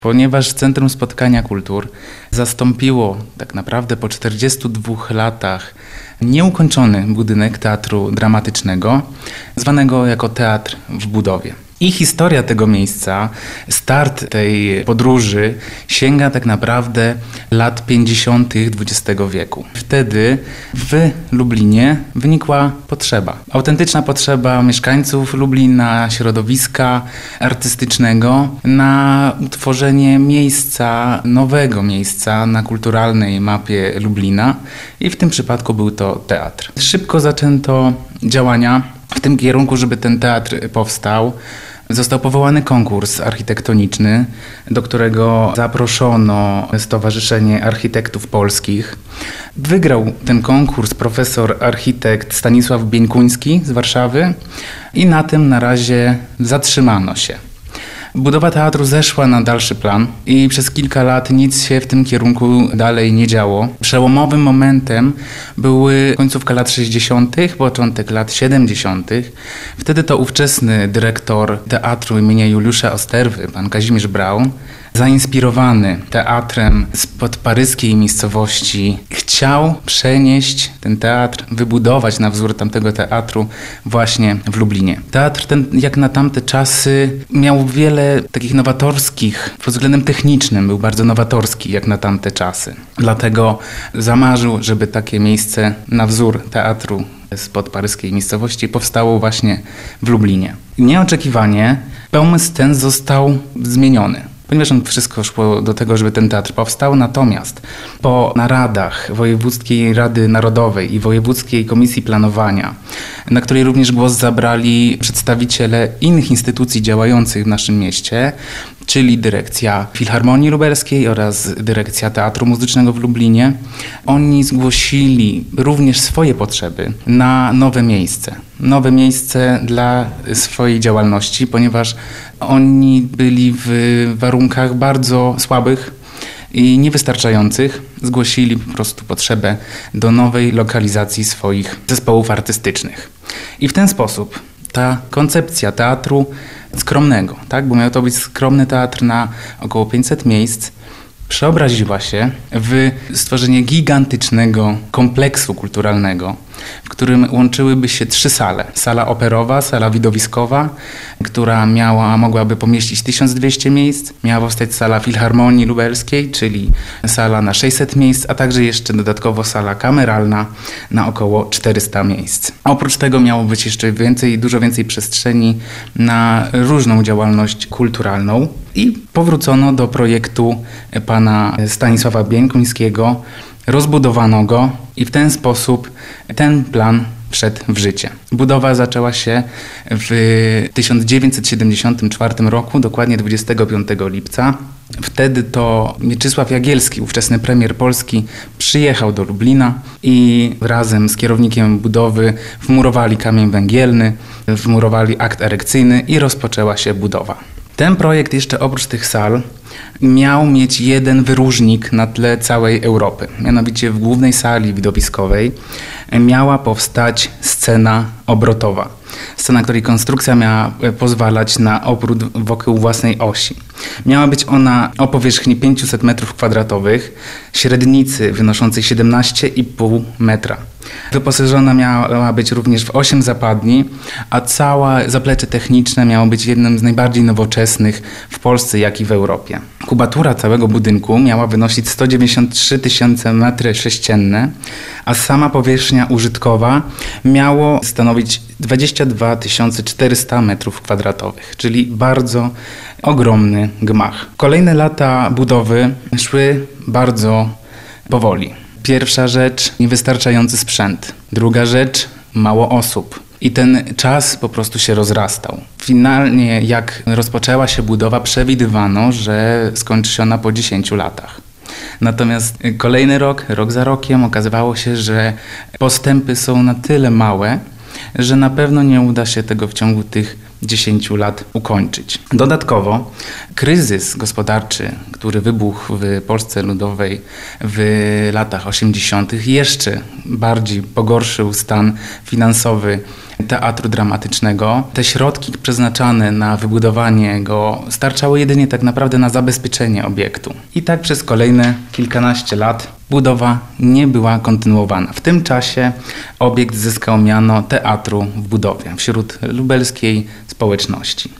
Ponieważ Centrum Spotkania Kultur zastąpiło tak naprawdę po 42 latach nieukończony budynek Teatru Dramatycznego, zwanego jako Teatr w Budowie. I historia tego miejsca, start tej podróży sięga tak naprawdę lat 50. XX wieku. Wtedy w Lublinie wynikła potrzeba, autentyczna potrzeba mieszkańców Lublina, środowiska artystycznego na utworzenie miejsca, nowego miejsca na kulturalnej mapie Lublina i w tym przypadku był to teatr. Szybko zaczęto działania w tym kierunku, żeby ten teatr powstał. Został powołany konkurs architektoniczny, do którego zaproszono Stowarzyszenie Architektów Polskich. Wygrał ten konkurs profesor architekt Stanisław Bieńkuński z Warszawy i na tym na razie zatrzymano się. Budowa teatru zeszła na dalszy plan i przez kilka lat nic się w tym kierunku dalej nie działo. Przełomowym momentem były końcówka lat 60., początek lat 70. Wtedy to ówczesny dyrektor teatru imienia Juliusza Osterwy, pan Kazimierz Braun, zainspirowany teatrem spod paryskiej miejscowości, chciał przenieść ten teatr, wybudować na wzór tamtego teatru właśnie w Lublinie. Teatr ten, jak na tamte czasy, miał wiele takich nowatorskich, pod względem technicznym był bardzo nowatorski jak na tamte czasy. Dlatego zamarzył, żeby takie miejsce na wzór teatru spod paryskiej miejscowości powstało właśnie w Lublinie. Nieoczekiwanie pomysł ten został zmieniony. Ponieważ wszystko szło do tego, żeby ten teatr powstał, natomiast po naradach Wojewódzkiej Rady Narodowej i Wojewódzkiej Komisji Planowania, na której również głos zabrali przedstawiciele innych instytucji działających w naszym mieście, czyli dyrekcja Filharmonii Lubelskiej oraz dyrekcja Teatru Muzycznego w Lublinie, oni zgłosili również swoje potrzeby na nowe miejsce. Nowe miejsce dla swojej działalności, ponieważ oni byli w warunkach bardzo słabych i niewystarczających. Zgłosili po prostu potrzebę do nowej lokalizacji swoich zespołów artystycznych. I w ten sposób ta koncepcja teatru skromnego, tak, bo miał to być skromny teatr na około 500 miejsc, przeobraziła się w stworzenie gigantycznego kompleksu kulturalnego, w którym łączyłyby się 3 sale. Sala operowa, sala widowiskowa, która mogłaby pomieścić 1200 miejsc. Miała powstać sala Filharmonii Lubelskiej, czyli sala na 600 miejsc, a także jeszcze dodatkowo sala kameralna na około 400 miejsc. A oprócz tego miało być jeszcze dużo więcej przestrzeni na różną działalność kulturalną. I powrócono do projektu pana Stanisława Bieńkuńskiego, rozbudowano go i w ten sposób ten plan wszedł w życie. Budowa zaczęła się w 1974 roku, dokładnie 25 lipca. Wtedy to Mieczysław Jagielski, ówczesny premier Polski, przyjechał do Lublina i razem z kierownikiem budowy wmurowali kamień węgielny, wmurowali akt erekcyjny i rozpoczęła się budowa. Ten projekt jeszcze oprócz tych sal miał mieć jeden wyróżnik na tle całej Europy. Mianowicie w głównej sali widowiskowej miała powstać scena obrotowa. Scena, której konstrukcja miała pozwalać na obrót wokół własnej osi. Miała być ona o powierzchni 500 m2, średnicy wynoszącej 17,5 metra. Wyposażona miała być również w 8 zapadni, a całe zaplecze techniczne miało być jednym z najbardziej nowoczesnych w Polsce, jak i w Europie. Kubatura całego budynku miała wynosić 193 000 m3, a sama powierzchnia użytkowa miało stanowić 22 400 m2, czyli bardzo ogromny gmach. Kolejne lata budowy szły bardzo powoli. Pierwsza rzecz, niewystarczający sprzęt. Druga rzecz, mało osób. I ten czas po prostu się rozrastał. Finalnie, jak rozpoczęła się budowa, przewidywano, że skończy się ona po 10 latach. Natomiast kolejny rok za rokiem okazywało się, że postępy są na tyle małe, że na pewno nie uda się tego w ciągu tych 10 lat ukończyć. Dodatkowo kryzys gospodarczy, który wybuchł w Polsce Ludowej w latach 80. jeszcze bardziej pogorszył stan finansowy teatru dramatycznego. Te środki przeznaczane na wybudowanie go starczały jedynie tak naprawdę na zabezpieczenie obiektu. I tak przez kolejne kilkanaście lat budowa nie była kontynuowana. W tym czasie obiekt zyskał miano teatru w budowie wśród lubelskiej społeczności.